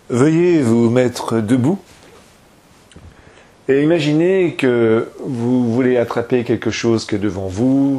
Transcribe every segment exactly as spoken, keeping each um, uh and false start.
Veuillez vous mettre debout et imaginez que vous voulez attraper quelque chose qui est devant vous.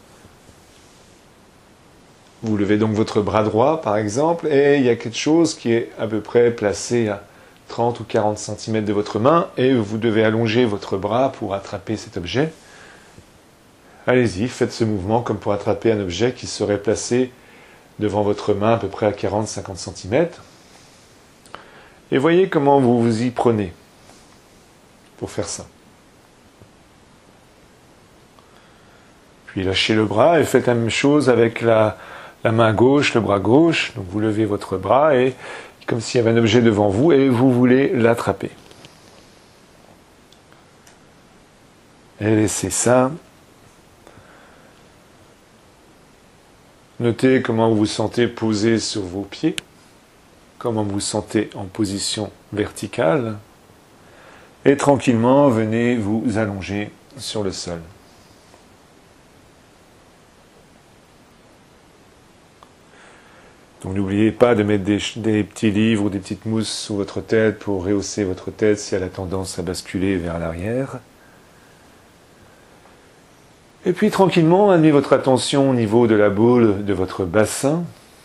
Vous levez donc votre bras droit, par exemple, et il y a quelque chose qui est à peu près placé à trente ou quarante centimètres de votre main, et vous devez allonger votre bras pour attraper cet objet. Allez-y, faites ce mouvement comme pour attraper un objet qui serait placé devant votre main à peu près à quarante à cinquante centimètres. Et voyez comment vous vous y prenez pour faire ça. Puis lâchez le bras et faites la même chose avec la, la main gauche, le bras gauche. Donc vous levez votre bras et comme s'il y avait un objet devant vous et vous voulez l'attraper. Et laissez ça. Notez comment vous vous sentez posé sur vos pieds, comment vous vous sentez en position verticale, et tranquillement venez vous allonger sur le sol. Donc n'oubliez pas de mettre des, des petits livres ou des petites mousses sous votre tête pour rehausser votre tête si elle a tendance à basculer vers l'arrière. Et puis tranquillement, amenez votre attention au niveau de la boule de votre bassin.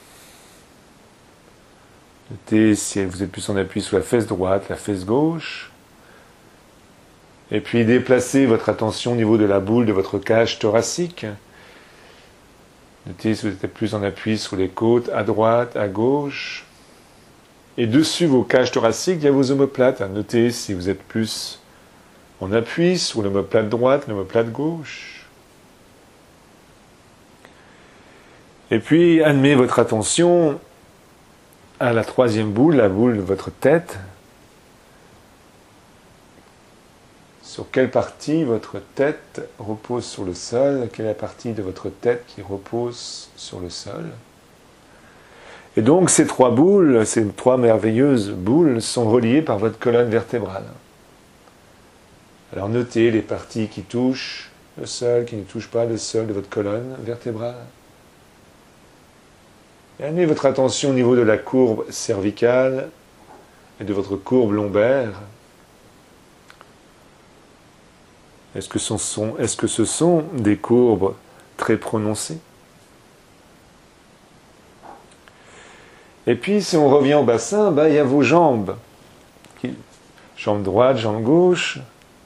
Notez si vous êtes plus en appui sur la fesse droite, la fesse gauche. Et puis déplacez votre attention au niveau de la boule de votre cage thoracique. Notez si vous êtes plus en appui sur les côtes, à droite, à gauche. Et dessus vos cages thoraciques, il y a vos omoplates. Notez si vous êtes plus en appui sur l'omoplate droite, l'omoplate gauche. Et puis, amenez votre attention à la troisième boule, la boule de votre tête. Sur quelle partie votre tête repose sur le sol? Quelle est la partie de votre tête qui repose sur le sol? Et donc, ces trois boules, ces trois merveilleuses boules, sont reliées par votre colonne vertébrale. Alors, notez les parties qui touchent le sol, qui ne touchent pas le sol de votre colonne vertébrale. Et amenez votre attention au niveau de la courbe cervicale et de votre courbe lombaire. Est-ce que ce sont, est-ce que ce sont des courbes très prononcées? Et puis, si on revient au bassin, ben, il y a vos jambes. Jambe droite, jambe gauche.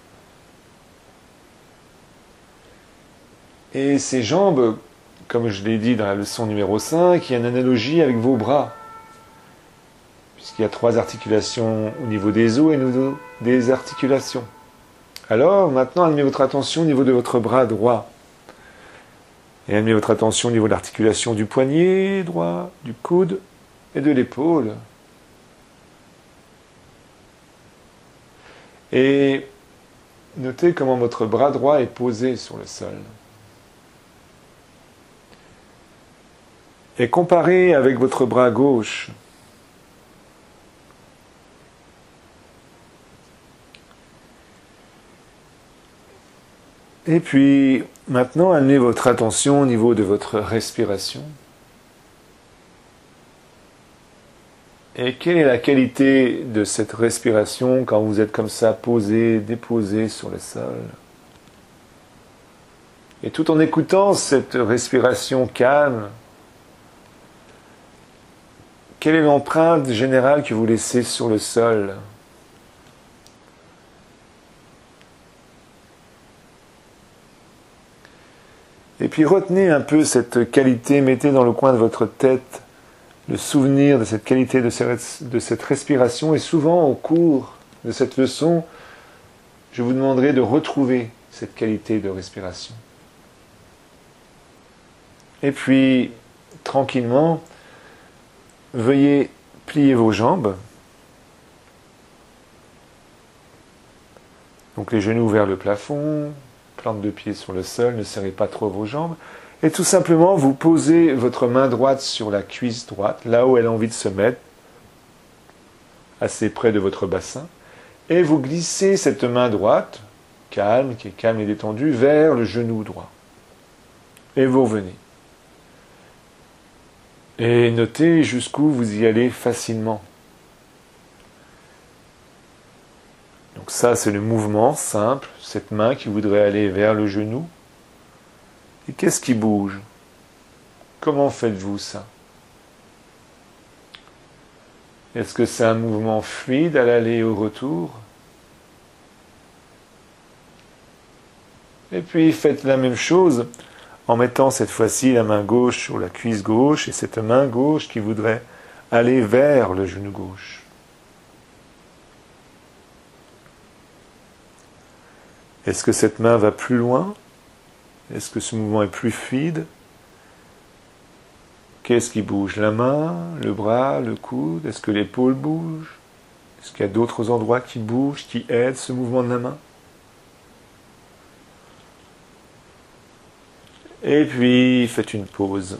Et ces jambes, comme je l'ai dit dans la leçon numéro cinq, il y a une analogie avec vos bras. Puisqu'il y a trois articulations au niveau des os et au niveau des articulations. Alors, maintenant, amenez votre attention au niveau de votre bras droit. Et amenez votre attention au niveau de l'articulation du poignet droit, du coude et de l'épaule. Et notez comment votre bras droit est posé sur le sol. Et comparez avec votre bras gauche. Et puis, maintenant, amenez votre attention au niveau de votre respiration. Et quelle est la qualité de cette respiration quand vous êtes comme ça, posé, déposé sur le sol? Et tout en écoutant cette respiration calme, quelle est l'empreinte générale que vous laissez sur le sol? Et puis retenez un peu cette qualité, mettez dans le coin de votre tête le souvenir de cette qualité, de cette, de cette respiration. Et souvent, au cours de cette leçon, je vous demanderai de retrouver cette qualité de respiration. Et puis, tranquillement, veuillez plier vos jambes. Donc les genoux vers le plafond, plante de pied sur le sol, ne serrez pas trop vos jambes. Et tout simplement, vous posez votre main droite sur la cuisse droite, là où elle a envie de se mettre, assez près de votre bassin. Et vous glissez cette main droite, calme, qui est calme et détendue, vers le genou droit. Et vous revenez. Et notez jusqu'où vous y allez facilement. Donc ça, c'est le mouvement simple, cette main qui voudrait aller vers le genou. Et qu'est-ce qui bouge? Comment faites-vous ça? Est-ce que c'est un mouvement fluide à l'aller et au retour? Et puis faites la même chose en mettant cette fois-ci la main gauche sur la cuisse gauche et cette main gauche qui voudrait aller vers le genou gauche. Est-ce que cette main va plus loin? Est-ce que ce mouvement est plus fluide? Qu'est-ce qui bouge? La main, le bras, le coude? Est-ce que l'épaule bouge? Est-ce qu'il y a d'autres endroits qui bougent, qui aident ce mouvement de la main? Et puis, faites une pause.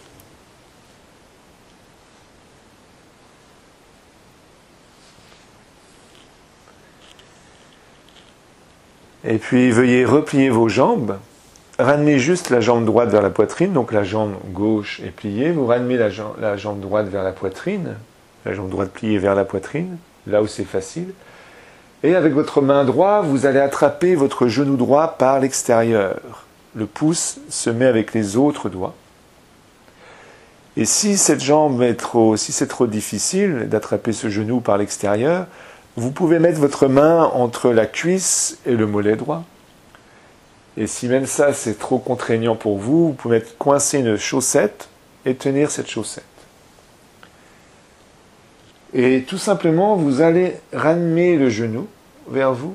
Et puis, veuillez replier vos jambes. Ramenez juste la jambe droite vers la poitrine, donc la jambe gauche est pliée. Vous ramenez la jambe, la jambe droite vers la poitrine, la jambe droite pliée vers la poitrine, là où c'est facile. Et avec votre main droite, vous allez attraper votre genou droit par l'extérieur. Le pouce se met avec les autres doigts. Et si cette jambe est trop, si c'est trop difficile d'attraper ce genou par l'extérieur, vous pouvez mettre votre main entre la cuisse et le mollet droit. Et si même ça c'est trop contraignant pour vous, vous pouvez mettre, coincer une chaussette et tenir cette chaussette. Et tout simplement, vous allez ramener le genou vers vous.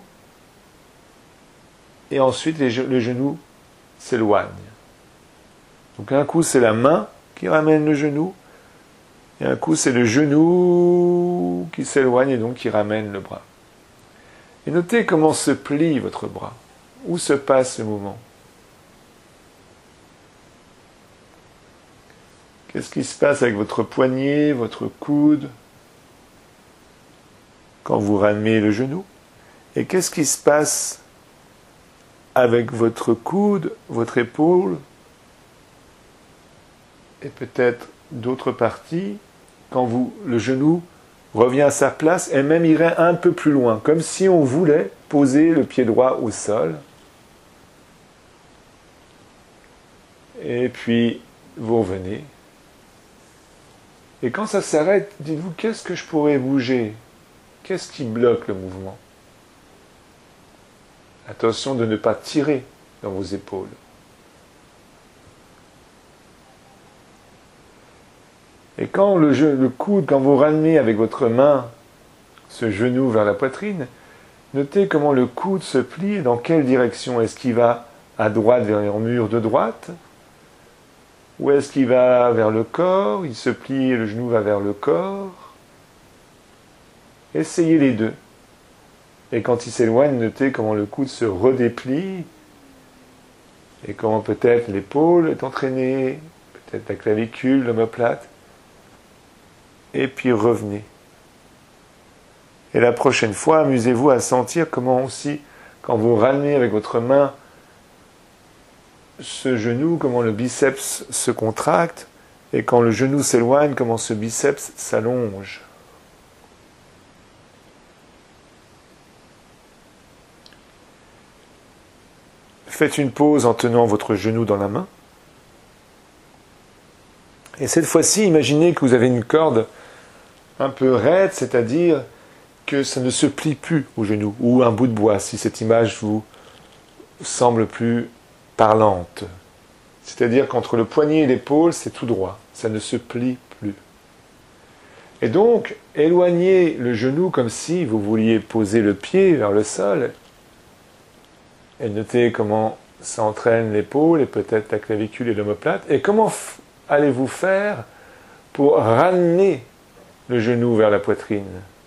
Et ensuite, les, le genou s'éloigne. Donc un coup, c'est la main qui ramène le genou. Et un coup, c'est le genou qui s'éloigne et donc qui ramène le bras. Et notez comment se plie votre bras. Où se passe ce mouvement? Qu'est-ce qui se passe avec votre poignet, votre coude, quand vous ramenez le genou? Et qu'est-ce qui se passe avec votre coude, votre épaule, et peut-être d'autres parties, quand vous, le genou revient à sa place et même irait un peu plus loin, comme si on voulait poser le pied droit au sol. Et puis, vous revenez. Et quand ça s'arrête, dites-vous, qu'est-ce que je pourrais bouger? Qu'est-ce qui bloque le mouvement? Attention de ne pas tirer dans vos épaules. Et quand le, le coude, quand vous ramenez avec votre main ce genou vers la poitrine, notez comment le coude se plie et dans quelle direction. Est-ce qu'il va à droite vers le mur de droite? Ou est-ce qu'il va vers le corps? Il se plie et le genou va vers le corps. Essayez les deux. Et quand il s'éloigne, notez comment le coude se redéplie et comment peut-être l'épaule est entraînée, peut-être la clavicule, l'omoplate. Et puis revenez. Et la prochaine fois, amusez-vous à sentir comment aussi, quand vous ramenez avec votre main ce genou, comment le biceps se contracte, et quand le genou s'éloigne, comment ce biceps s'allonge. Faites une pause en tenant votre genou dans la main. Et cette fois-ci, imaginez que vous avez une corde un peu raide, c'est-à-dire que ça ne se plie plus au genou, ou un bout de bois, si cette image vous semble plus parlante. C'est-à-dire qu'entre le poignet et l'épaule, c'est tout droit, ça ne se plie plus. Et donc, éloignez le genou comme si vous vouliez poser le pied vers le sol, et notez comment ça entraîne l'épaule et peut-être la clavicule et l'omoplate, et comment f- allez-vous faire pour ramener le genou vers la poitrine?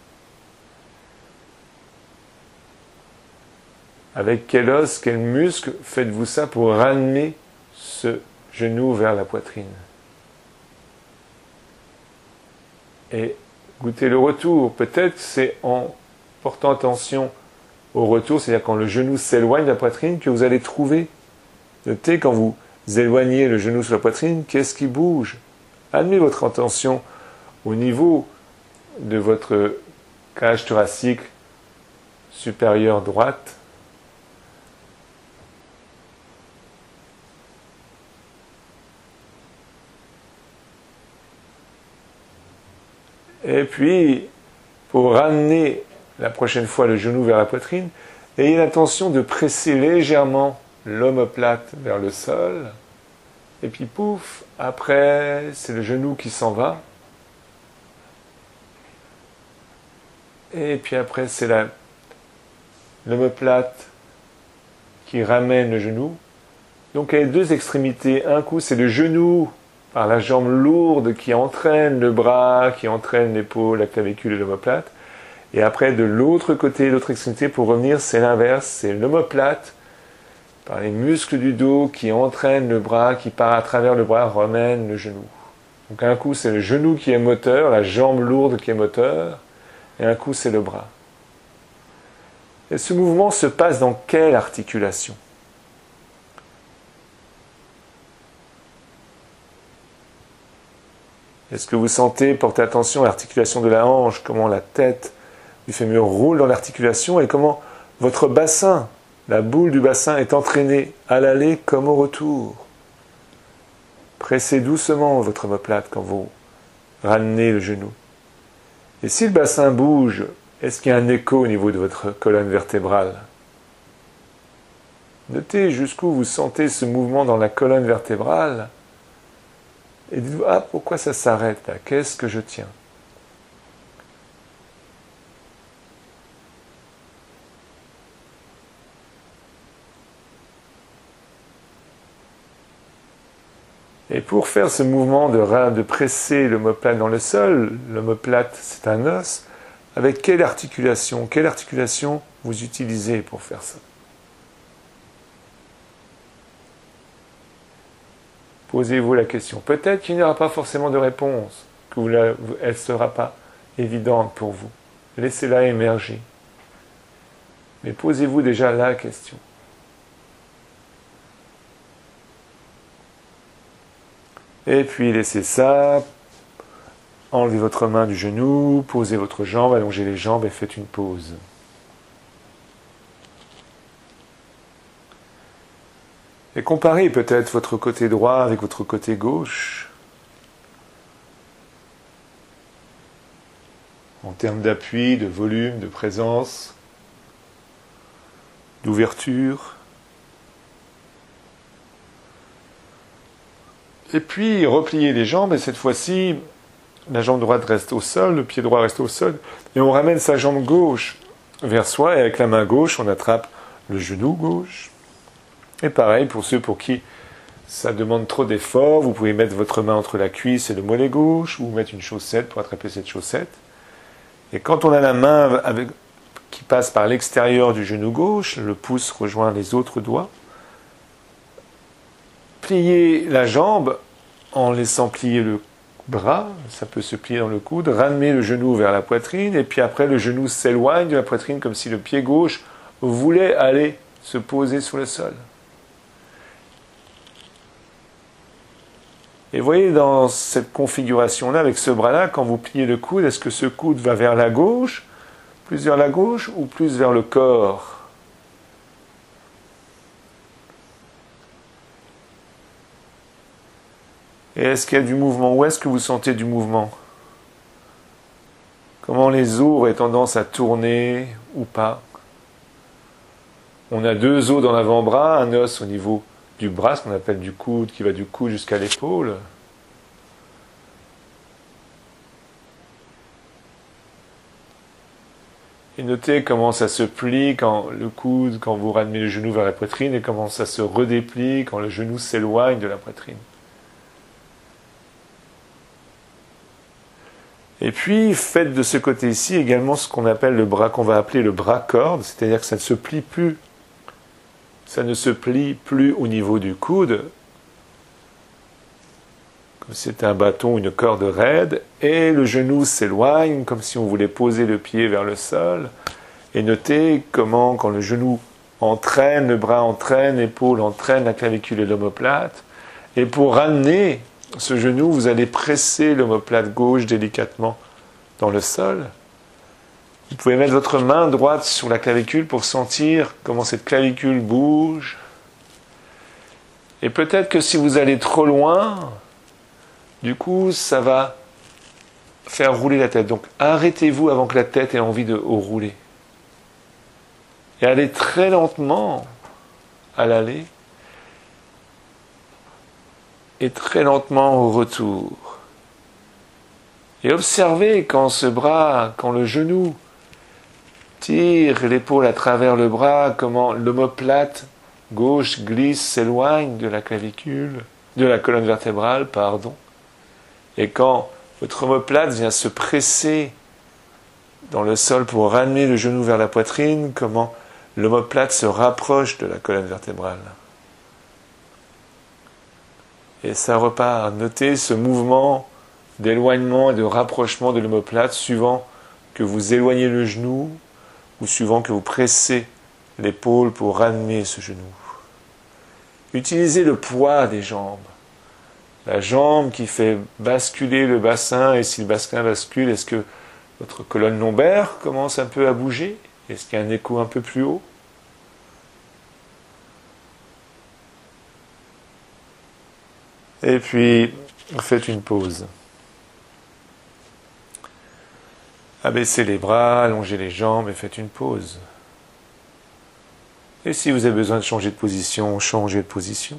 Avec quel os, quel muscle faites-vous ça pour ramener ce genou vers la poitrine? Et goûtez le retour. Peut-être c'est en portant attention au retour, c'est-à-dire quand le genou s'éloigne de la poitrine, que vous allez trouver. Notez quand vous éloignez le genou sur la poitrine, qu'est-ce qui bouge? Amenez votre attention au niveau de votre cage thoracique, supérieure droite. Et puis, pour ramener la prochaine fois le genou vers la poitrine, ayez l'intention de presser légèrement l'omoplate vers le sol. Et puis pouf, après, c'est le genou qui s'en va. Et puis après, c'est la, l'omoplate qui ramène le genou. Donc, il y a deux extrémités. Un coup, c'est le genou par la jambe lourde qui entraîne le bras, qui entraîne l'épaule, la clavicule et l'omoplate. Et après, de l'autre côté, l'autre extrémité, pour revenir, c'est l'inverse. C'est l'omoplate par les muscles du dos qui entraînent le bras, qui part à travers le bras, ramène le genou. Donc un coup, c'est le genou qui est moteur, la jambe lourde qui est moteur, et un coup, c'est le bras. Et ce mouvement se passe dans quelle articulation ? Est-ce que vous sentez, portez attention à l'articulation de la hanche, comment la tête du fémur roule dans l'articulation et comment votre bassin, la boule du bassin est entraînée à l'aller comme au retour. Pressez doucement votre omoplate quand vous ramenez le genou. Et si le bassin bouge, est-ce qu'il y a un écho au niveau de votre colonne vertébrale ? Notez jusqu'où vous sentez ce mouvement dans la colonne vertébrale. Et dites-vous, ah, pourquoi ça s'arrête là ? Qu'est-ce que je tiens ? Et pour faire ce mouvement de, de presser l'omoplate dans le sol, l'omoplate c'est un os, avec quelle articulation, quelle articulation vous utilisez pour faire ça ? Posez-vous la question. Peut-être qu'il n'y aura pas forcément de réponse, que vous la, elle ne sera pas évidente pour vous. Laissez-la émerger. Mais posez-vous déjà la question. Et puis laissez ça, enlevez votre main du genou, posez votre jambe, allongez les jambes et faites une pause. Et comparez peut-être votre côté droit avec votre côté gauche. En termes d'appui, de volume, de présence, d'ouverture. Et puis, repliez les jambes, et cette fois-ci, la jambe droite reste au sol, le pied droit reste au sol, et on ramène sa jambe gauche vers soi, et avec la main gauche, on attrape le genou gauche. Et pareil, pour ceux pour qui ça demande trop d'efforts, vous pouvez mettre votre main entre la cuisse et le mollet gauche, ou mettre une chaussette pour attraper cette chaussette. Et quand on a la main avec, qui passe par l'extérieur du genou gauche, le pouce rejoint les autres doigts, pliez la jambe en laissant plier le bras, ça peut se plier dans le coude, ramenez le genou vers la poitrine, et puis après le genou s'éloigne de la poitrine comme si le pied gauche voulait aller se poser sur le sol. Et voyez dans cette configuration-là, avec ce bras-là, quand vous pliez le coude, est-ce que ce coude va vers la gauche, plus vers la gauche ou plus vers le corps ? Et est-ce qu'il y a du mouvement ? Où est-ce que vous sentez du mouvement ? Comment les os auraient tendance à tourner ou pas ? On a deux os dans l'avant-bras, un os au niveau du bras, ce qu'on appelle du coude, qui va du coude jusqu'à l'épaule. Et notez comment ça se plie quand le coude, quand vous ramenez le genou vers la poitrine, et comment ça se redéplie quand le genou s'éloigne de la poitrine. Et puis, faites de ce côté-ci également ce qu'on appelle le bras, qu'on va appeler le bras-corde, c'est-à-dire que ça ne se plie plus. Ça ne se plie plus au niveau du coude, comme si c'était un bâton ou une corde raide, et le genou s'éloigne, comme si on voulait poser le pied vers le sol. Et notez comment, quand le genou entraîne, le bras entraîne, l'épaule entraîne la clavicule et l'omoplate, et pour ramener ce genou, vous allez presser l'omoplate gauche délicatement dans le sol. Vous pouvez mettre votre main droite sur la clavicule pour sentir comment cette clavicule bouge. Et peut-être que si vous allez trop loin, du coup, ça va faire rouler la tête. Donc arrêtez-vous avant que la tête ait envie de rouler. Et allez très lentement à l'aller. Et très lentement au retour. Et observez quand ce bras, quand le genou tire l'épaule à travers le bras, comment l'omoplate gauche glisse, s'éloigne de la clavicule, de la colonne vertébrale, pardon. Et quand votre omoplate vient se presser dans le sol pour ramener le genou vers la poitrine, comment l'omoplate se rapproche de la colonne vertébrale. Et ça repart. Notez ce mouvement d'éloignement et de rapprochement de l'omoplate suivant que vous éloignez le genou ou suivant que vous pressez l'épaule pour ramener ce genou. Utilisez le poids des jambes. La jambe qui fait basculer le bassin, et si le bassin bascule, est-ce que votre colonne lombaire commence un peu à bouger? Est-ce qu'il y a un écho un peu plus haut? Et puis, faites une pause. Abaissez les bras, allongez les jambes et faites une pause. Et si vous avez besoin de changer de position, changez de position.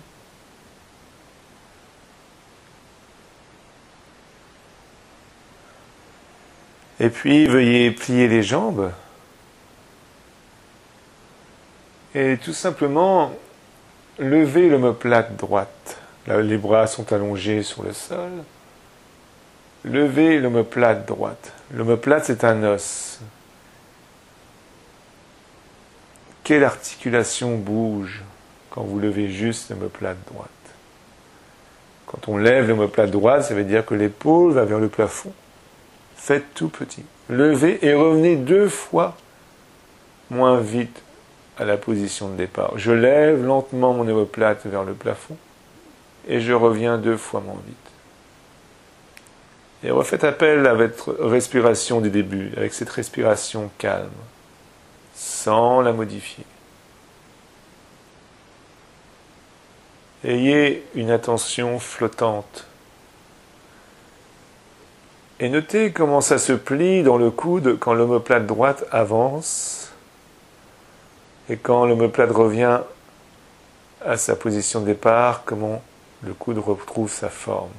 Et puis, veuillez plier les jambes. Et tout simplement, levez l'omoplate droite. Là, les bras sont allongés sur le sol. Levez l'omoplate droite. L'omoplate, c'est un os. Quelle articulation bouge quand vous levez juste l'omoplate droite? Quand on lève l'omoplate droite, ça veut dire que l'épaule va vers le plafond. Faites tout petit. Levez et revenez deux fois moins vite à la position de départ. Je lève lentement mon omoplate vers le plafond et je reviens deux fois moins vite. Et refaites appel à votre respiration du début, avec cette respiration calme, sans la modifier. Ayez une attention flottante. Et notez comment ça se plie dans le coude quand l'omoplate droite avance et quand l'omoplate revient à sa position de départ, comment le coude retrouve sa forme.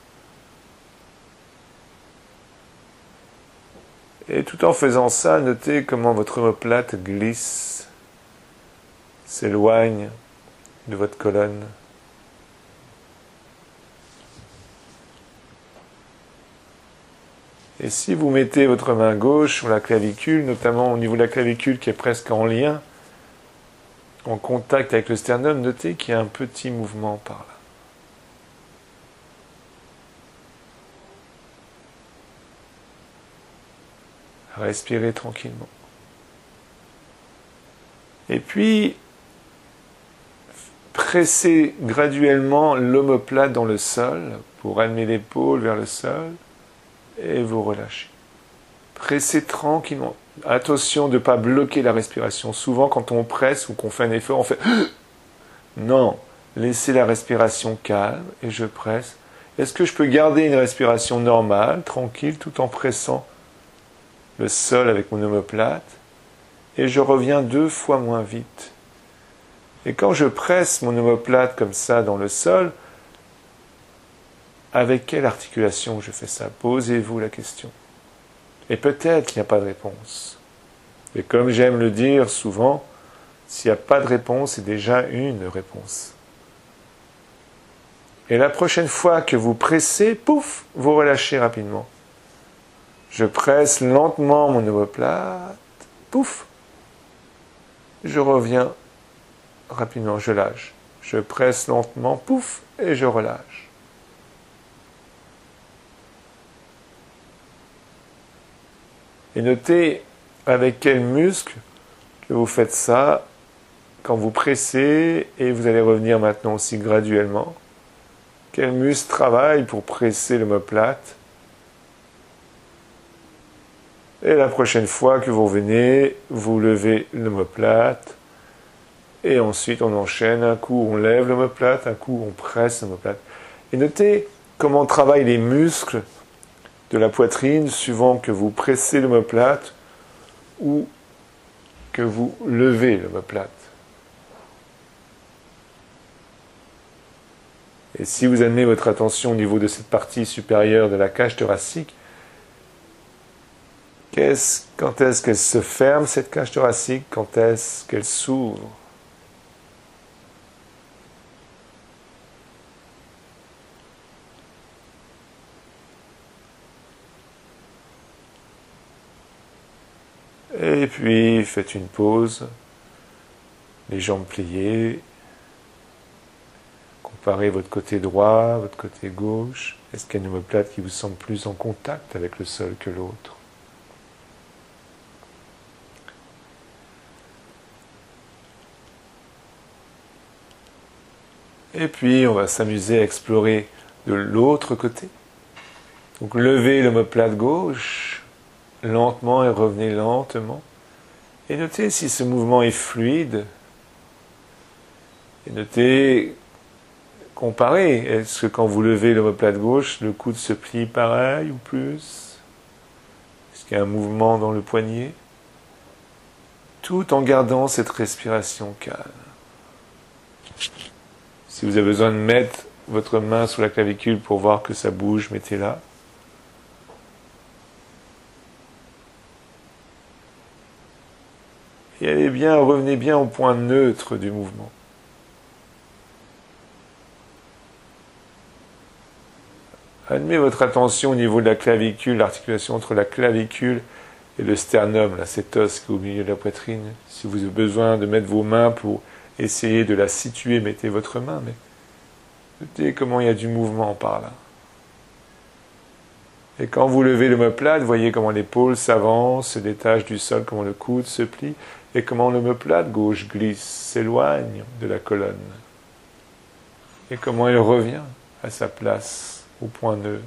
Et tout en faisant ça, notez comment votre omoplate glisse, s'éloigne de votre colonne. Et si vous mettez votre main gauche sur la clavicule, notamment au niveau de la clavicule qui est presque en lien, en contact avec le sternum, notez qu'il y a un petit mouvement par là. Respirez tranquillement. Et puis, pressez graduellement l'omoplate dans le sol pour amener l'épaule vers le sol et vous relâchez. Pressez tranquillement. Attention de ne pas bloquer la respiration. Souvent, quand on presse ou qu'on fait un effort, on fait « Non ». Laissez la respiration calme et je presse. Est-ce que je peux garder une respiration normale, tranquille, tout en pressant le sol avec mon omoplate, et je reviens deux fois moins vite. Et quand je presse mon omoplate comme ça dans le sol, avec quelle articulation je fais ça? Posez-vous la question. Et peut-être qu'il n'y a pas de réponse. Et comme j'aime le dire souvent, s'il n'y a pas de réponse, c'est déjà une réponse. Et la prochaine fois que vous pressez, pouf, vous relâchez rapidement. Je presse lentement mon omoplate, pouf, je reviens rapidement, je lâche. Je presse lentement, pouf, et je relâche. Et notez avec quel muscle que vous faites ça quand vous pressez, et vous allez revenir maintenant aussi graduellement. Quel muscle travaille pour presser l'omoplate? Et la prochaine fois que vous revenez, vous levez l'omoplate. Et ensuite, on enchaîne. Un coup, on lève l'omoplate. Un coup, on presse l'omoplate. Et notez comment travaillent les muscles de la poitrine suivant que vous pressez l'omoplate ou que vous levez l'omoplate. Et si vous amenez votre attention au niveau de cette partie supérieure de la cage thoracique, qu'est-ce, quand est-ce qu'elle se ferme, cette cage thoracique? Quand est-ce qu'elle s'ouvre? Et puis, faites une pause, les jambes pliées, comparez votre côté droit, votre côté gauche. Est-ce qu'il y a une omoplate qui vous semble plus en contact avec le sol que l'autre? Et puis, on va s'amuser à explorer de l'autre côté. Donc, levez l'omoplate gauche, lentement et revenez lentement. Et notez si ce mouvement est fluide. Et notez, comparez. Est-ce que quand vous levez l'omoplate gauche, le coude se plie pareil ou plus? Est-ce qu'il y a un mouvement dans le poignet? Tout en gardant cette respiration calme. Si vous avez besoin de mettre votre main sous la clavicule pour voir que ça bouge, mettez-la. Et allez bien, revenez bien au point neutre du mouvement. Amenez votre attention au niveau de la clavicule, l'articulation entre la clavicule et le sternum, là, cet os qui est au milieu de la poitrine. Si vous avez besoin de mettre vos mains pour essayer de la situer, mettez votre main, mais notez comment il y a du mouvement par là. Et quand vous levez l'omoplate, voyez comment l'épaule s'avance, se détache du sol, comment le coude se plie, et comment l'omoplate gauche glisse, s'éloigne de la colonne. Et comment elle revient à sa place, au point neutre.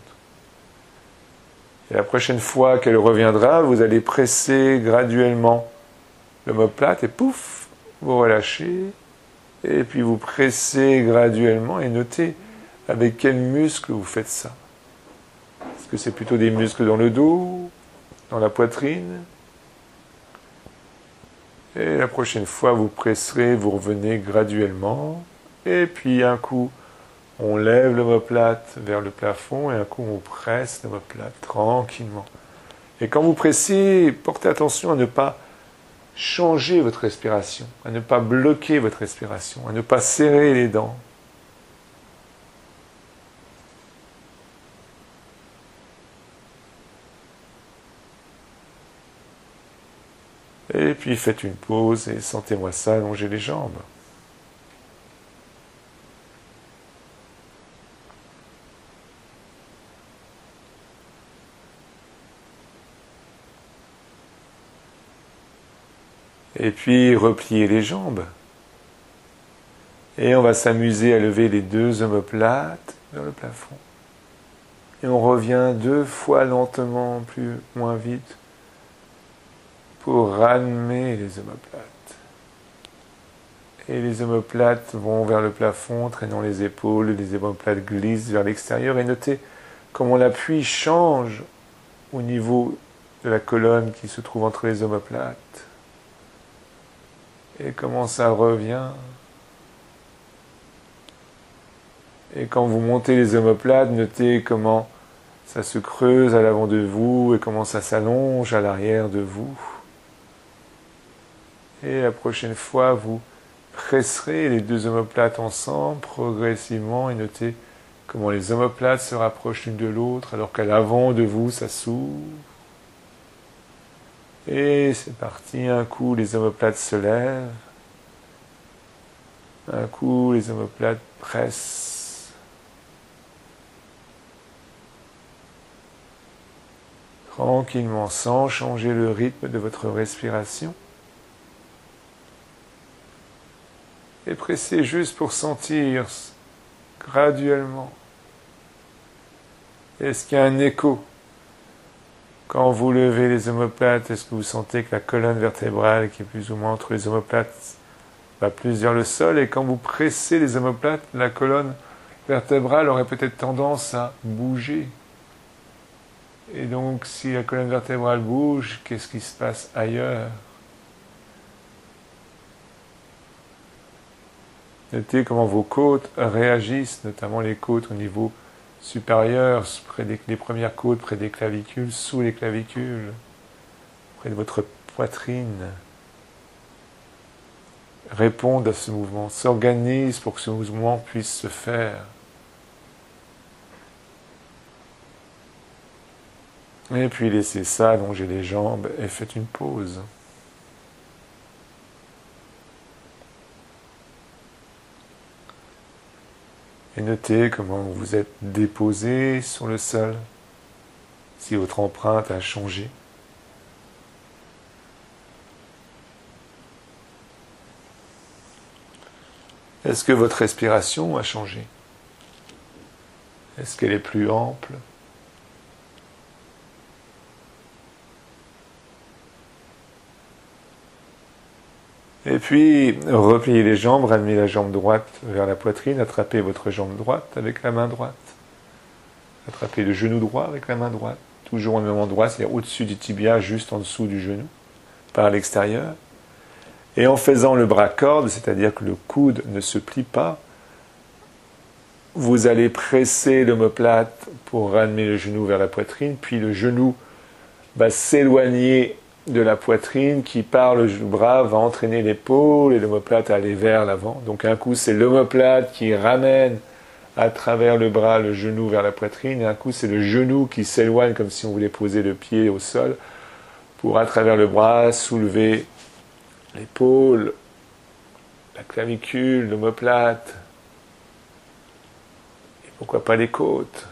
Et la prochaine fois qu'elle reviendra, vous allez presser graduellement l'omoplate et pouf, vous relâchez. Et puis vous pressez graduellement et notez avec quel muscle vous faites ça. Est-ce que c'est plutôt des muscles dans le dos, dans la poitrine? Et la prochaine fois, vous presserez, vous revenez graduellement. Et puis un coup, on lève l'omoplate vers le plafond et un coup, on presse l'omoplate tranquillement. Et quand vous pressez, portez attention à ne pas changer votre respiration, à ne pas bloquer votre respiration, à ne pas serrer les dents. Et puis faites une pause et sentez-moi ça, allonger les jambes. Et puis repliez les jambes. Et on va s'amuser à lever les deux omoplates vers le plafond. Et on revient deux fois lentement, plus, moins vite, pour ramener les omoplates. Et les omoplates vont vers le plafond, traînant les épaules, les omoplates glissent vers l'extérieur. Et notez comment l'appui change au niveau de la colonne qui se trouve entre les omoplates. Et comment ça revient. Et quand vous montez les omoplates, notez comment ça se creuse à l'avant de vous et comment ça s'allonge à l'arrière de vous. Et la prochaine fois, vous presserez les deux omoplates ensemble progressivement et notez comment les omoplates se rapprochent l'une de l'autre alors qu'à l'avant de vous, ça s'ouvre. Et c'est parti, un coup les omoplates se lèvent, un coup les omoplates pressent. Tranquillement, sans changer le rythme de votre respiration. Et pressez juste pour sentir graduellement. Est-ce qu'il y a un écho Quand vous levez les omoplates, est-ce que vous sentez que la colonne vertébrale qui est plus ou moins entre les omoplates va plus vers le sol? Et quand vous pressez les omoplates, la colonne vertébrale aurait peut-être tendance à bouger. Et donc, si la colonne vertébrale bouge, qu'est-ce qui se passe ailleurs? Notez comment vos côtes réagissent, notamment les côtes au niveau supérieur, près des les premières côtes, près des clavicules, sous les clavicules, près de votre poitrine. Répondent à ce mouvement, s'organisent pour que ce mouvement puisse se faire. Et puis laissez ça, allongez les jambes et faites une pause. Et notez comment vous vous êtes déposé sur le sol, si votre empreinte a changé. Est-ce que votre respiration a changé? Est-ce qu'elle est plus ample? Et puis, repliez les jambes, ramenez la jambe droite vers la poitrine, attrapez votre jambe droite avec la main droite. Attrapez le genou droit avec la main droite, toujours au même endroit, c'est-à-dire au-dessus du tibia, juste en dessous du genou, par l'extérieur. Et en faisant le bras corde, c'est-à-dire que le coude ne se plie pas, vous allez presser l'omoplate pour ramener le genou vers la poitrine, puis le genou va s'éloigner de la poitrine qui, par le bras, va entraîner l'épaule et l'omoplate à aller vers l'avant. Donc un coup, c'est l'omoplate qui ramène à travers le bras le genou vers la poitrine, et un coup, c'est le genou qui s'éloigne comme si on voulait poser le pied au sol pour, à travers le bras, soulever l'épaule, la clavicule, l'omoplate, et pourquoi pas les côtes.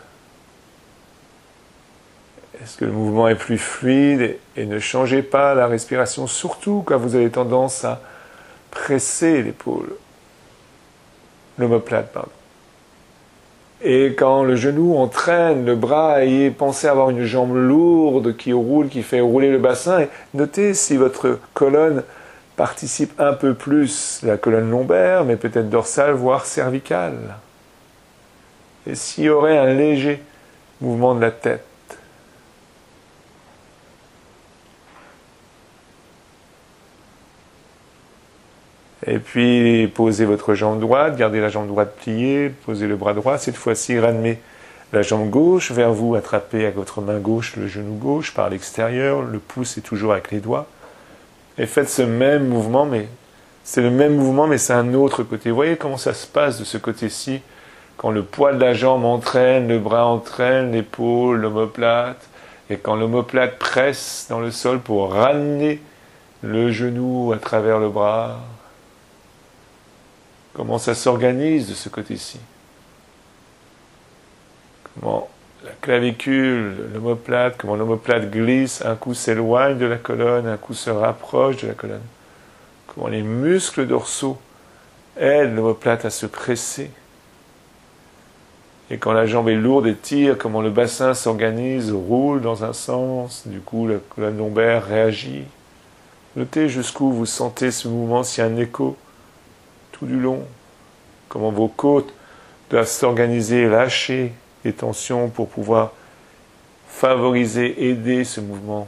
Est-ce que le mouvement est plus fluide? Et ne changez pas la respiration, surtout quand vous avez tendance à presser l'épaule, l'omoplate, pardon. Et quand le genou entraîne le bras, ayez pensé avoir une jambe lourde qui roule, qui fait rouler le bassin. Et notez si votre colonne participe un peu plus, la colonne lombaire, mais peut-être dorsale, voire cervicale. Et s'il y aurait un léger mouvement de la tête. Et puis, posez votre jambe droite, gardez la jambe droite pliée, posez le bras droit. Cette fois-ci, ramenez la jambe gauche vers vous, attrapez avec votre main gauche le genou gauche par l'extérieur, le pouce est toujours avec les doigts. Et faites ce même mouvement, mais c'est le même mouvement, mais c'est un autre côté. Vous voyez comment ça se passe de ce côté-ci, quand le poids de la jambe entraîne, le bras entraîne, l'épaule, l'omoplate, et quand l'omoplate presse dans le sol pour ramener le genou à travers le bras. Comment ça s'organise de ce côté-ci? Comment la clavicule, l'omoplate, comment l'omoplate glisse, un coup s'éloigne de la colonne, un coup se rapproche de la colonne. Comment les muscles dorsaux aident l'omoplate à se presser. Et quand la jambe est lourde et tire, comment le bassin s'organise, roule dans un sens, du coup la colonne lombaire réagit. Notez jusqu'où vous sentez ce mouvement, s'il y a un écho tout du long, comment vos côtes doivent s'organiser, lâcher les tensions pour pouvoir favoriser, aider ce mouvement.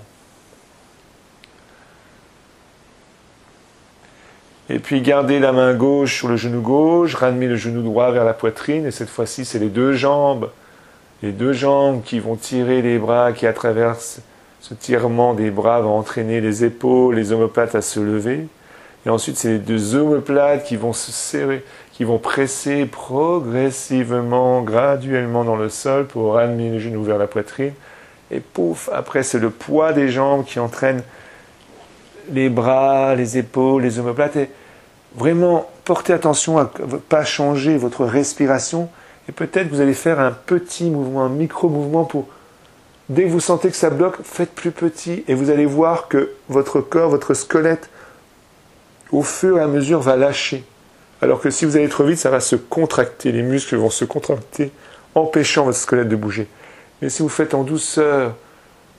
Et puis gardez la main gauche sur le genou gauche, ramenez le genou droit vers la poitrine, et cette fois-ci c'est les deux jambes, les deux jambes qui vont tirer les bras, qui à travers ce tirement des bras vont entraîner les épaules, les omoplates à se lever. Et ensuite, c'est les deux omoplates qui vont se serrer, qui vont presser progressivement, graduellement dans le sol pour ramener les genoux vers la poitrine. Et pouf, après, c'est le poids des jambes qui entraîne les bras, les épaules, les omoplates. Et vraiment, portez attention à ne pas changer votre respiration. Et peut-être vous allez faire un petit mouvement, un micro-mouvement pour... Dès que vous sentez que ça bloque, faites plus petit. Et vous allez voir que votre corps, votre squelette, au fur et à mesure, va lâcher. Alors que si vous allez trop vite, ça va se contracter. Les muscles vont se contracter, empêchant votre squelette de bouger. Mais si vous faites en douceur,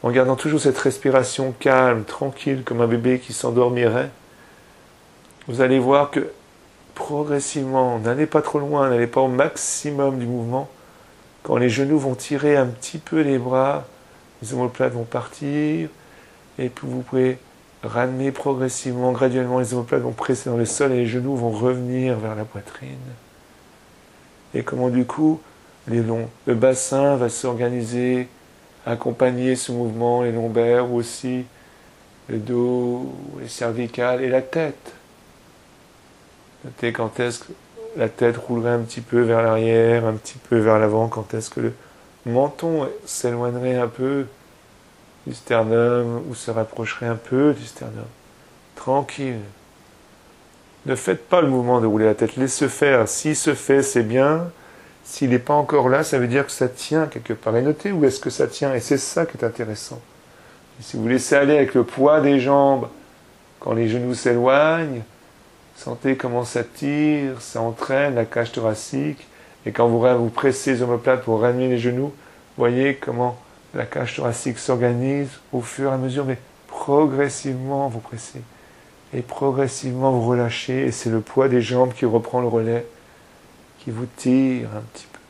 en gardant toujours cette respiration calme, tranquille, comme un bébé qui s'endormirait, vous allez voir que progressivement, n'allez pas trop loin, n'allez pas au maximum du mouvement. Quand les genoux vont tirer un petit peu les bras, les omoplates vont partir, et puis vous pouvez ramener progressivement, graduellement, les omoplates vont presser dans le sol et les genoux vont revenir vers la poitrine. Et comment du coup, les longs, le bassin va s'organiser, accompagner ce mouvement, les lombaires aussi, le dos, les cervicales et la tête. Notez quand est-ce que la tête roulerait un petit peu vers l'arrière, un petit peu vers l'avant, quand est-ce que le menton s'éloignerait un peu du sternum ou se rapprocherait un peu du sternum. Tranquille. Ne faites pas le mouvement de rouler la tête, laissez faire. S'il se fait, c'est bien. S'il n'est pas encore là, ça veut dire que ça tient quelque part. Et notez où est-ce que ça tient. Et c'est ça qui est intéressant. Et si vous laissez aller avec le poids des jambes, quand les genoux s'éloignent, sentez comment ça tire, ça entraîne la cage thoracique. Et quand vous, vous pressez les omoplates pour ramener les genoux, voyez comment la cage thoracique s'organise au fur et à mesure, mais progressivement vous pressez. Et progressivement vous relâchez, et c'est le poids des jambes qui reprend le relais, qui vous tire un petit peu.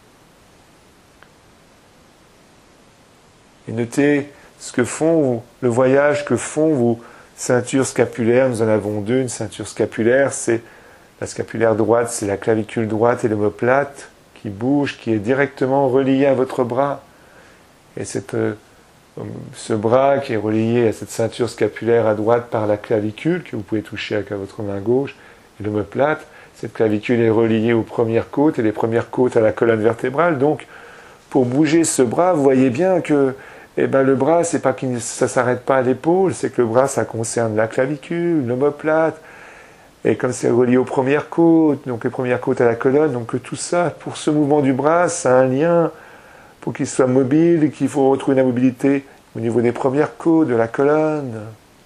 Et notez ce que font, le voyage que font vos ceintures scapulaires. Nous en avons deux, une ceinture scapulaire, c'est la scapulaire droite, c'est la clavicule droite et l'omoplate qui bouge, qui est directement reliée à votre bras. Et cette, euh, ce bras qui est relié à cette ceinture scapulaire à droite par la clavicule, que vous pouvez toucher avec votre main gauche, et l'omoplate, cette clavicule est reliée aux premières côtes, et les premières côtes à la colonne vertébrale. Donc, pour bouger ce bras, vous voyez bien que eh ben, le bras, c'est pas qu'il, ça ne s'arrête pas à l'épaule, c'est que le bras, ça concerne la clavicule, l'omoplate, et comme c'est relié aux premières côtes, donc les premières côtes à la colonne, donc que tout ça, pour ce mouvement du bras, ça a un lien pour qu'il soit mobile, qu'il faut retrouver la mobilité au niveau des premières côtes, de la colonne.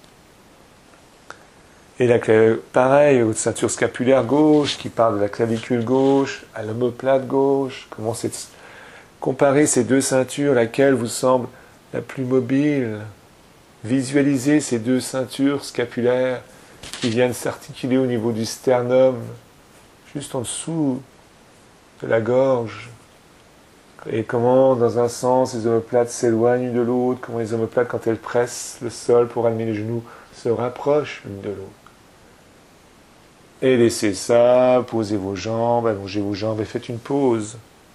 Et là, pareil, votre ceinture scapulaire gauche, qui part de la clavicule gauche à l'omoplate gauche. Comment c'est comparer ces deux ceintures, laquelle vous semble la plus mobile. Visualisez ces deux ceintures scapulaires qui viennent s'articuler au niveau du sternum, juste en dessous de la gorge. Et comment, dans un sens, les omoplates s'éloignent de l'autre, comment les omoplates, quand elles pressent le sol pour amener les genoux, se rapprochent l'une de l'autre. Et laissez ça, posez vos jambes, allongez vos jambes et faites une pause.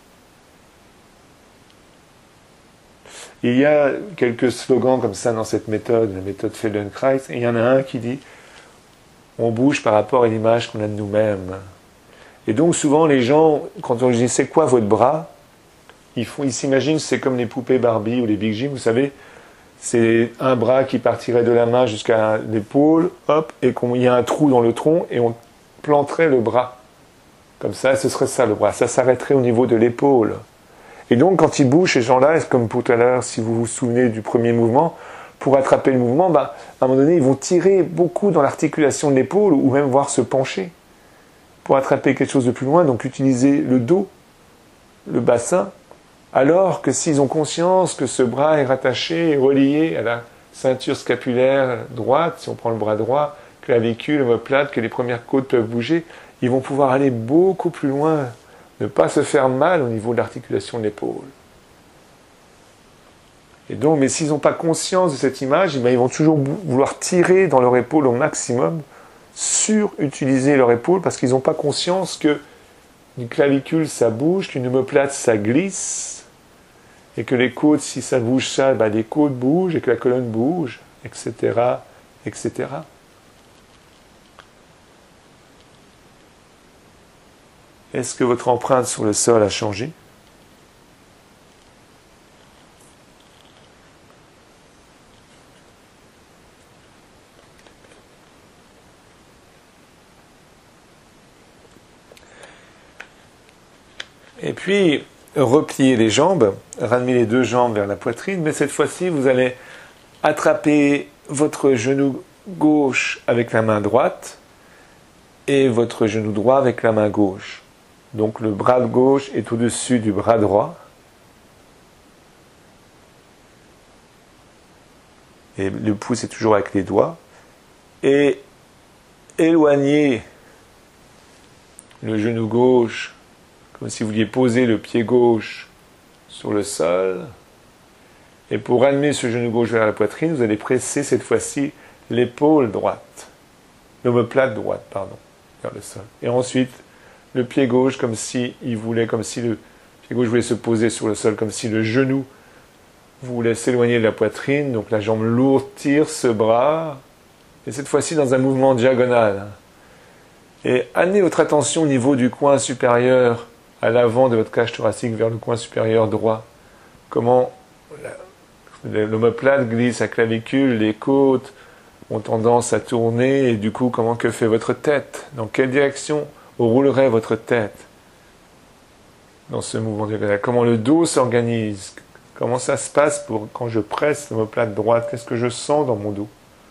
Il y a quelques slogans comme ça dans cette méthode, la méthode Feldenkrais, et il y en a un qui dit « On bouge par rapport à l'image qu'on a de nous-mêmes ». Et donc souvent les gens, quand on leur dit « C'est quoi votre bras ?», ils, font, ils s'imaginent c'est comme les poupées Barbie ou les Big Jim, vous savez, c'est un bras qui partirait de la main jusqu'à l'épaule, hop, et qu'il y a un trou dans le tronc, et on planterait le bras. Comme ça, ce serait ça le bras. Ça s'arrêterait au niveau de l'épaule. Et donc, quand ils bougent, ces gens-là, comme tout à l'heure, si vous vous souvenez du premier mouvement, pour attraper le mouvement, bah, à un moment donné, ils vont tirer beaucoup dans l'articulation de l'épaule, ou même voir se pencher, pour attraper quelque chose de plus loin, donc utiliser le dos, le bassin, alors que s'ils ont conscience que ce bras est rattaché et relié à la ceinture scapulaire droite, si on prend le bras droit, clavicule, omoplate, que les premières côtes peuvent bouger, ils vont pouvoir aller beaucoup plus loin, ne pas se faire mal au niveau de l'articulation de l'épaule. Et donc, mais s'ils n'ont pas conscience de cette image, eh bien, ils vont toujours vouloir tirer dans leur épaule au maximum, surutiliser leur épaule, parce qu'ils n'ont pas conscience que une clavicule, ça bouge, qu'une omoplate, ça glisse, et que les côtes, si ça bouge ça, ben, les côtes bougent, et que la colonne bouge, et cetera, et cetera. Est-ce que votre empreinte sur le sol a changé ? Et puis, repliez les jambes, ramenez les deux jambes vers la poitrine, mais cette fois-ci, vous allez attraper votre genou gauche avec la main droite et votre genou droit avec la main gauche. Donc le bras gauche est au-dessus du bras droit. et le pouce est toujours avec les doigts, et éloignez le genou gauche, comme si vous vouliez poser le pied gauche sur le sol. Et pour ramener ce genou gauche vers la poitrine, vous allez presser cette fois-ci l'épaule droite, l'omoplate droite, pardon, vers le sol. Et ensuite, le pied gauche, comme si il voulait, comme si le pied gauche voulait se poser sur le sol, comme si le genou voulait s'éloigner de la poitrine. Donc la jambe lourde tire ce bras, et cette fois-ci dans un mouvement diagonal. Et amenez votre attention au niveau du coin supérieur, à l'avant de votre cage thoracique, vers le coin supérieur droit. Comment l'omoplate glisse, la clavicule, les côtes ont tendance à tourner, et du coup, comment que fait votre tête? Dans quelle direction roulerait votre tête dans ce mouvement diagonal? Comment le dos s'organise? Comment ça se passe pour quand je presse l'omoplate droite? Qu'est-ce que je sens dans mon dos?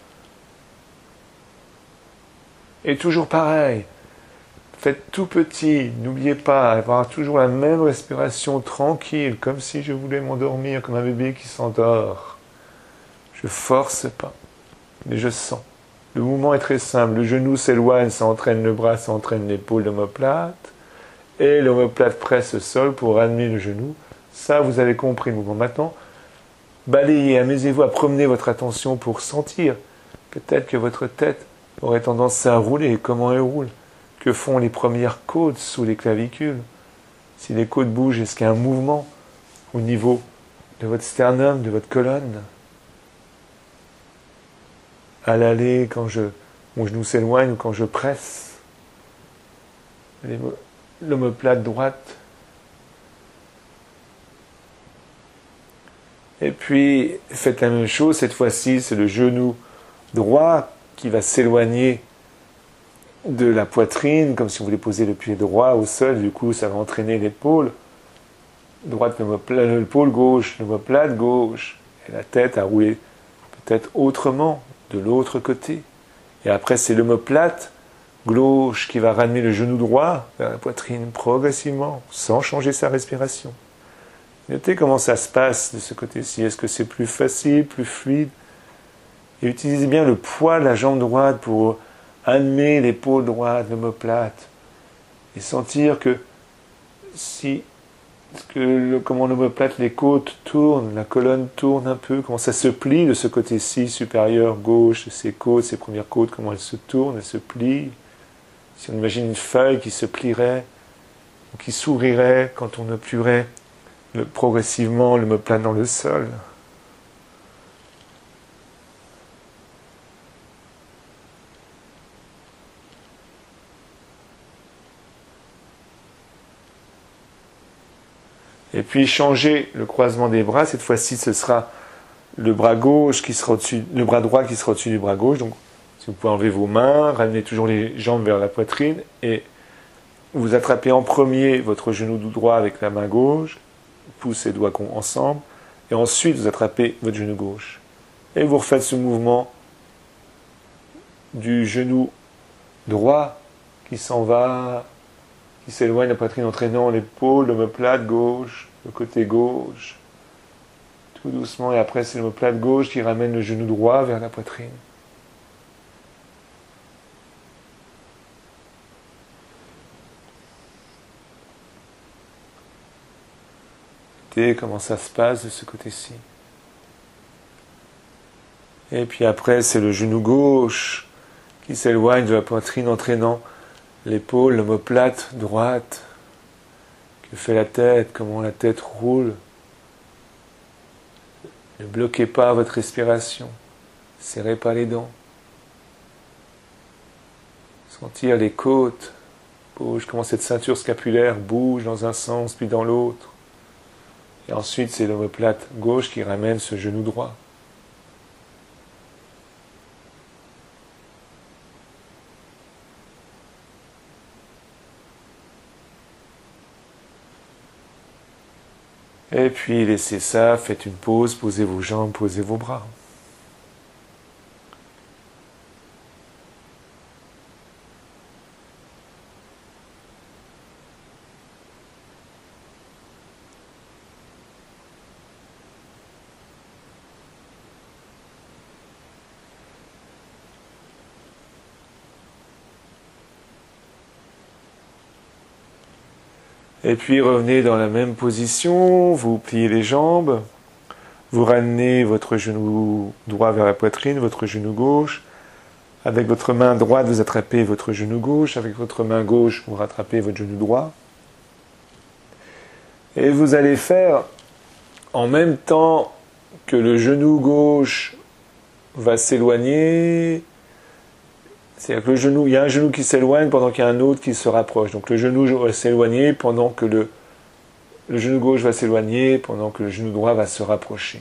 Et toujours pareil, faites tout petit, n'oubliez pas, avoir toujours la même respiration tranquille, comme si je voulais m'endormir, comme un bébé qui s'endort. Je force pas, mais je sens. Le mouvement est très simple, le genou s'éloigne, ça entraîne le bras, ça entraîne l'épaule, l'omoplate, et l'omoplate presse le sol pour ramener le genou. Ça, vous avez compris le mouvement. Maintenant, balayez, amusez-vous à promener votre attention pour sentir. Peut-être que votre tête aurait tendance à rouler. Comment elle roule? Que font les premières côtes sous les clavicules? Si les côtes bougent, est-ce qu'il y a un mouvement au niveau de votre sternum, de votre colonne? À l'aller, quand je, mon genou s'éloigne ou quand je presse l'omoplate droite. Et puis, faites la même chose. Cette fois-ci, c'est le genou droit qui va s'éloigner de la poitrine, comme si vous voulez poser le pied droit au sol. Du coup, ça va entraîner l'épaule droite, l'épaule gauche, l'omoplate gauche, et la tête à rouler peut-être autrement, de l'autre côté. Et après, c'est l'omoplate gauche qui va ramener le genou droit vers la poitrine progressivement, sans changer sa respiration. Notez comment ça se passe de ce côté-ci. Est-ce que c'est plus facile, plus fluide? Et utilisez bien le poids de la jambe droite pour amener l'épaule droite, l'omoplate, et sentir que si que le, comment l'omoplate, les côtes tournent, la colonne tourne un peu, comment ça se plie de ce côté-ci supérieur gauche, ces côtes, ces premières côtes, comment elles se tournent, elles se plient. Si on imagine une feuille qui se plierait, ou qui s'ouvrirait quand on appuierait le, progressivement l'omoplate dans le sol. Et puis changer le croisement des bras. Cette fois-ci, ce sera le bras gauche qui sera au-dessus, le bras droit qui sera au-dessus du bras gauche. Donc, si vous pouvez enlever vos mains, ramenez toujours les jambes vers la poitrine et vous attrapez en premier votre genou droit avec la main gauche, pouce et doigts ensemble, et ensuite vous attrapez votre genou gauche. Et vous refaites ce mouvement du genou droit qui s'en va, qui s'éloigne de la poitrine, entraînant l'épaule, l'omoplate gauche, le côté gauche, tout doucement, et après c'est l'omoplate gauche qui ramène le genou droit vers la poitrine. Notez comment ça se passe de ce côté-ci. Et puis après c'est le genou gauche qui s'éloigne de la poitrine, entraînant l'épaule, l'omoplate droite. Que fait la tête? Comment la tête roule? Ne bloquez pas votre respiration. Serrez pas les dents. Sentir les côtes bouge, comment cette ceinture scapulaire bouge dans un sens puis dans l'autre. Et ensuite, c'est l'omoplate gauche qui ramène ce genou droit. Et puis laissez ça, faites une pause, posez vos jambes, posez vos bras. Et puis revenez dans la même position, vous pliez les jambes, vous ramenez votre genou droit vers la poitrine, votre genou gauche. Avec votre main droite, vous attrapez votre genou gauche, avec votre main gauche, vous rattrapez votre genou droit. Et vous allez faire en même temps que le genou gauche va s'éloigner. C'est-à-dire que le genou, il y a un genou qui s'éloigne pendant qu'il y a un autre qui se rapproche. Donc le genou va s'éloigner pendant que le, le genou gauche va s'éloigner, pendant que le genou droit va se rapprocher.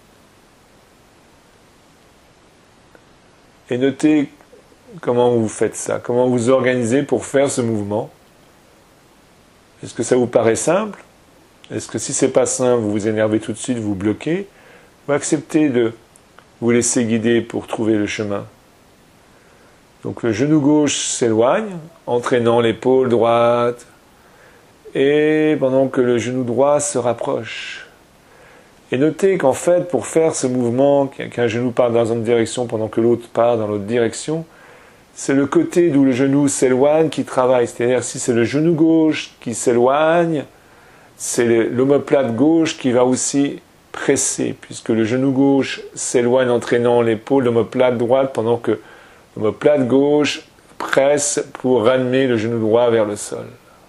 Et notez comment vous faites ça, comment vous organisez pour faire ce mouvement. Est-ce que ça vous paraît simple? Est-ce que si c'est pas simple, vous vous énervez tout de suite, vous bloquez? Ou acceptez de vous laisser guider pour trouver le chemin? Donc le genou gauche s'éloigne, entraînant l'épaule droite, et pendant que le genou droit se rapproche. Et notez qu'en fait, pour faire ce mouvement, qu'un genou part dans une direction pendant que l'autre part dans l'autre direction, c'est le côté d'où le genou s'éloigne qui travaille. C'est-à-dire, si c'est le genou gauche qui s'éloigne, c'est l'omoplate gauche qui va aussi presser, puisque le genou gauche s'éloigne entraînant l'épaule, l'omoplate droite, pendant que l'omoplate gauche presse pour ramener le genou droit vers le sol.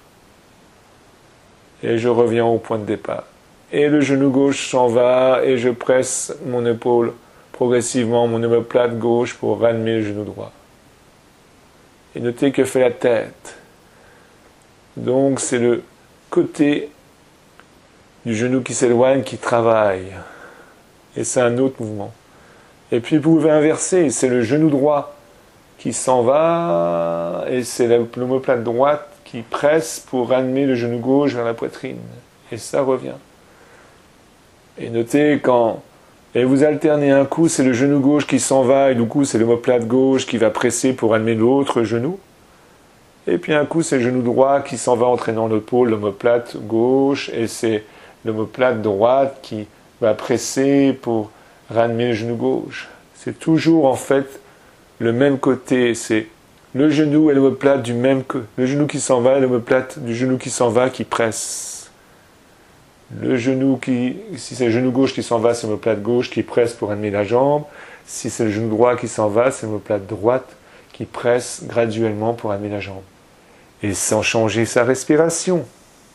Et je reviens au point de départ. Et le genou gauche s'en va, et je presse mon épaule progressivement, mon omoplate gauche pour ramener le genou droit. Et notez que fait la tête. Donc c'est le côté du genou qui s'éloigne qui travaille. Et c'est un autre mouvement. Et puis vous pouvez inverser, c'est le genou droit qui s'en va, et c'est l'omoplate droite qui presse pour ramener le genou gauche vers la poitrine. Et ça revient. Et notez quand... Et vous alternez un coup, c'est le genou gauche qui s'en va, et du coup c'est l'omoplate gauche qui va presser pour ramener l'autre genou. Et puis un coup c'est le genou droit qui s'en va entraînant l'épaule, l'omoplate gauche, et c'est l'omoplate droite qui va presser pour ramener le genou gauche. C'est toujours en fait le même côté, c'est le genou et l'omoplate du même côté. Le genou qui s'en va et l'omoplate du genou qui s'en va qui presse. Le genou qui, si c'est le genou gauche qui s'en va, c'est l'omoplate gauche qui presse pour ramener la jambe. Si c'est le genou droit qui s'en va, c'est l'omoplate droite qui presse graduellement pour ramener la jambe. Et sans changer sa respiration.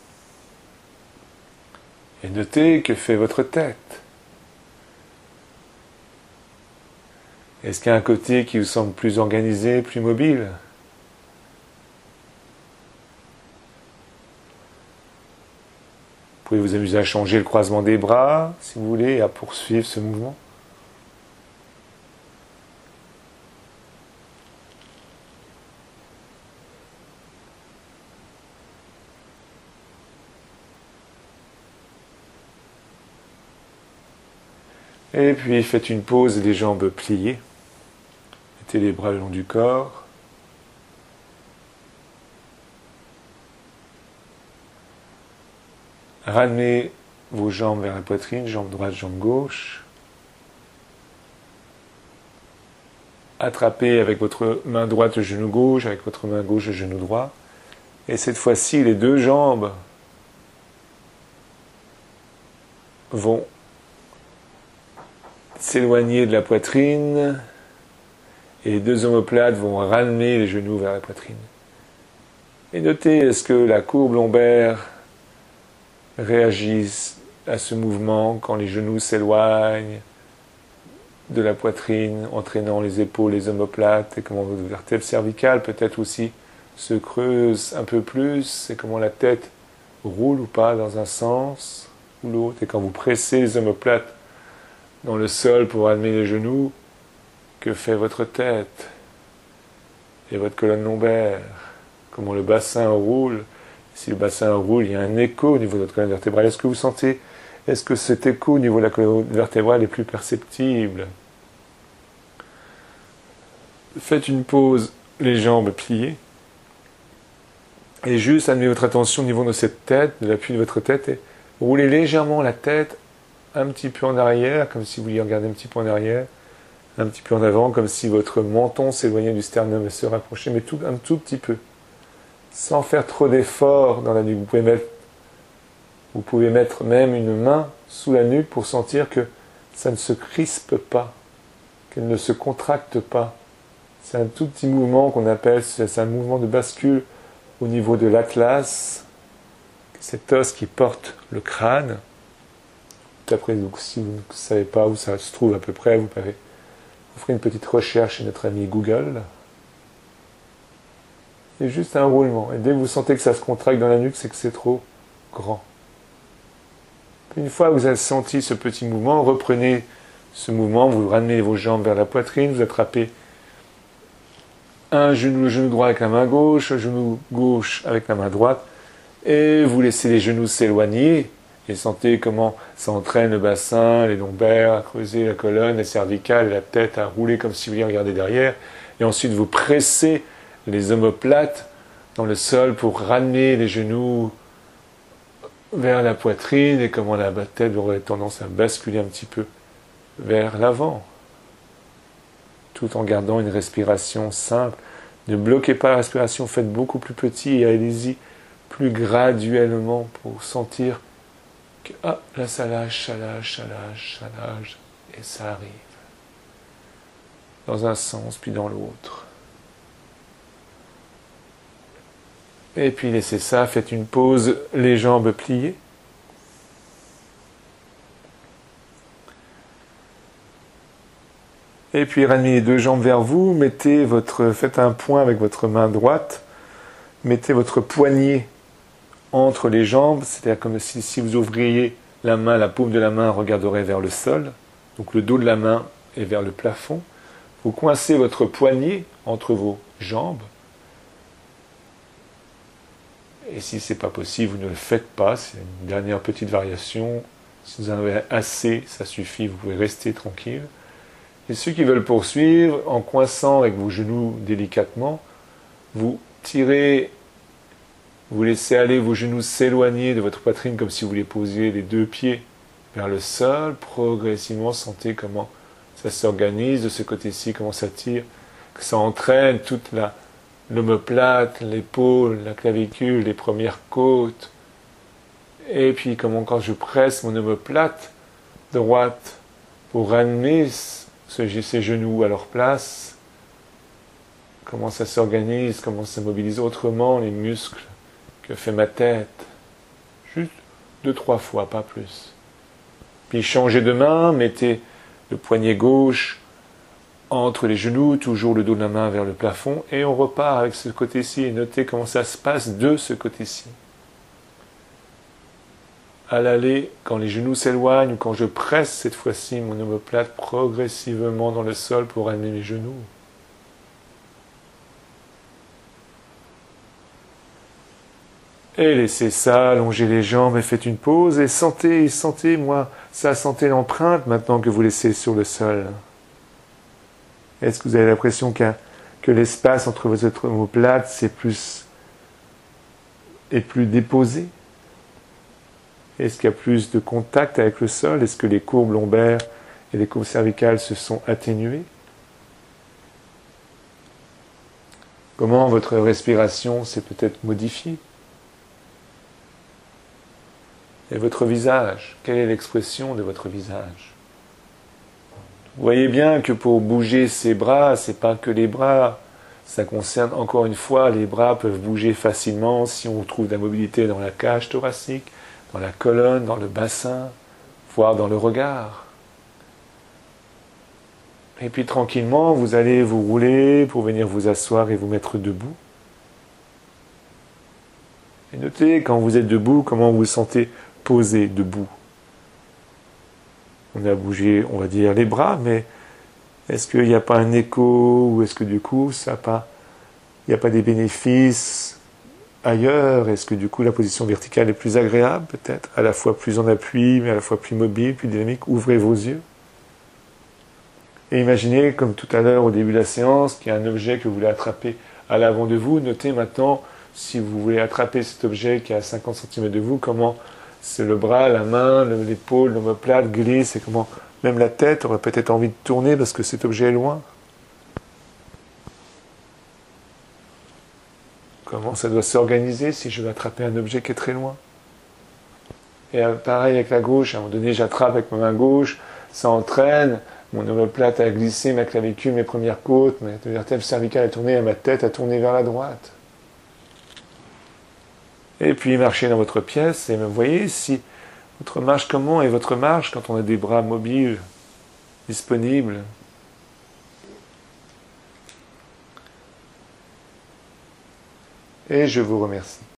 Et notez que fait votre tête. Est-ce qu'il y a un côté qui vous semble plus organisé, plus mobile? Vous pouvez vous amuser à changer le croisement des bras, si vous voulez, et à poursuivre ce mouvement. Et puis faites une pause, les jambes pliées. Mettez les bras le long du corps. Ramenez vos jambes vers la poitrine, jambe droite, jambe gauche. Attrapez avec votre main droite le genou gauche, avec votre main gauche le genou droit. Et cette fois-ci, les deux jambes vont s'éloigner de la poitrine et les deux omoplates vont ramener les genoux vers la poitrine. Et notez, est-ce que la courbe lombaire réagit à ce mouvement quand les genoux s'éloignent de la poitrine, entraînant les épaules, les omoplates, et comment votre vertèbre cervicale peut-être aussi se creuse un peu plus, et comment la tête roule ou pas dans un sens ou l'autre, et quand vous pressez les omoplates dans le sol pour ramener les genoux, que fait votre tête et votre colonne lombaire, comment le bassin roule. Si le bassin roule, il y a un écho au niveau de votre colonne vertébrale. Est-ce que vous sentez, est-ce que cet écho au niveau de la colonne vertébrale est plus perceptible? Faites une pause, les jambes pliées, et juste amenez votre attention au niveau de cette tête, de l'appui de votre tête, et roulez légèrement la tête un petit peu en arrière, comme si vous vouliez regarder un petit peu en arrière, un petit peu en avant, comme si votre menton s'éloignait du sternum et se rapprochait, mais tout, un tout petit peu. Sans faire trop d'efforts dans la nuque. Vous pouvez mettre Vous pouvez mettre même une main sous la nuque pour sentir que ça ne se crispe pas, qu'elle ne se contracte pas. C'est un tout petit mouvement qu'on appelle, c'est un mouvement de bascule au niveau de l'atlas, cet os qui porte le crâne. Après, donc, si vous ne savez pas où ça se trouve à peu près, vous pouvez vous ferez une petite recherche chez notre ami Google. Et juste un roulement. Et dès que vous sentez que ça se contracte dans la nuque, c'est que c'est trop grand. Puis une fois que vous avez senti ce petit mouvement, reprenez ce mouvement, vous ramenez vos jambes vers la poitrine, vous attrapez un genou, le genou droit avec la main gauche, le genou gauche avec la main droite, et vous laissez les genoux s'éloigner, et sentez comment ça entraîne le bassin, les lombaires, à creuser la colonne, les cervicales, et la tête à rouler comme si vous vouliez regarder derrière, et ensuite vous pressez les omoplates dans le sol pour ramener les genoux vers la poitrine, et comment la tête aurait tendance à basculer un petit peu vers l'avant, tout en gardant une respiration simple. Ne bloquez pas la respiration, faites beaucoup plus petit et allez-y plus graduellement pour sentir que ah, là ça lâche, ça lâche, ça lâche, ça lâche, et ça arrive. Dans un sens, puis dans l'autre. Et puis laissez ça, faites une pause, les jambes pliées. Et puis ramenez les deux jambes vers vous, mettez votre, faites un point avec votre main droite, mettez votre poignet entre les jambes, c'est-à-dire comme si, si vous ouvriez la main, la paume de la main regarderait vers le sol, donc le dos de la main est vers le plafond. Vous coincez votre poignet entre vos jambes, et si ce n'est pas possible, vous ne le faites pas, c'est une dernière petite variation. Si vous en avez assez, ça suffit, vous pouvez rester tranquille. Et ceux qui veulent poursuivre, en coinçant avec vos genoux délicatement, vous tirez, vous laissez aller vos genoux s'éloigner de votre poitrine comme si vous les posiez les deux pieds vers le sol. Progressivement, sentez comment ça s'organise de ce côté-ci, comment ça tire, que ça entraîne toute la l'omoplate, l'épaule, la clavicule, les premières côtes. Et puis comment quand je presse mon omoplate droite pour ramener ces genoux à leur place, comment ça s'organise, comment ça mobilise autrement les muscles que fait ma tête. Juste deux, trois fois, pas plus. Puis changez de main, mettez le poignet gauche entre les genoux, toujours le dos de la main vers le plafond, et on repart avec ce côté-ci, et notez comment ça se passe de ce côté-ci. À l'aller, quand les genoux s'éloignent, ou quand je presse cette fois-ci mon omoplate progressivement dans le sol pour ramener les genoux. Et laissez ça, allongez les jambes et faites une pause, et sentez, sentez, moi, ça, sentez l'empreinte maintenant que vous laissez sur le sol. Est-ce que vous avez l'impression qu'un, que l'espace entre vos omoplates c'est plus, est plus déposé? Est-ce qu'il y a plus de contact avec le sol? Est-ce que les courbes lombaires et les courbes cervicales se sont atténuées? Comment votre respiration s'est peut-être modifiée? Et votre visage? Quelle est l'expression de votre visage? Vous voyez bien que pour bouger ses bras, c'est pas que les bras. Ça concerne encore une fois, les bras peuvent bouger facilement si on trouve de la mobilité dans la cage thoracique, dans la colonne, dans le bassin, voire dans le regard. Et puis tranquillement, vous allez vous rouler pour venir vous asseoir et vous mettre debout. Et notez, quand vous êtes debout, comment vous vous sentez posé debout. On a bougé, on va dire, les bras, mais est-ce qu'il n'y a pas un écho, ou est-ce que du coup, ça a pas, il n'y a pas des bénéfices ailleurs? Est-ce que du coup, la position verticale est plus agréable, peut-être? À la fois plus en appui, mais à la fois plus mobile, plus dynamique. Ouvrez vos yeux. Et imaginez, comme tout à l'heure au début de la séance, qu'il y a un objet que vous voulez attraper à l'avant de vous. Notez maintenant, si vous voulez attraper cet objet qui est à cinquante centimètres de vous, comment c'est le bras, la main, l'épaule, l'omoplate glisse, et comment même la tête aurait peut-être envie de tourner parce que cet objet est loin. Comment ça doit s'organiser si je veux attraper un objet qui est très loin? Et euh, pareil avec la gauche, à un moment donné, j'attrape avec ma main gauche, ça entraîne, mon omoplate a glissé, ma clavicule, mes premières côtes, ma vertèbre cervicale a tourné, ma tête a tourné vers la droite. Et puis marchez dans votre pièce, et vous voyez si votre marche, comment est votre marche quand on a des bras mobiles, disponibles. Et je vous remercie.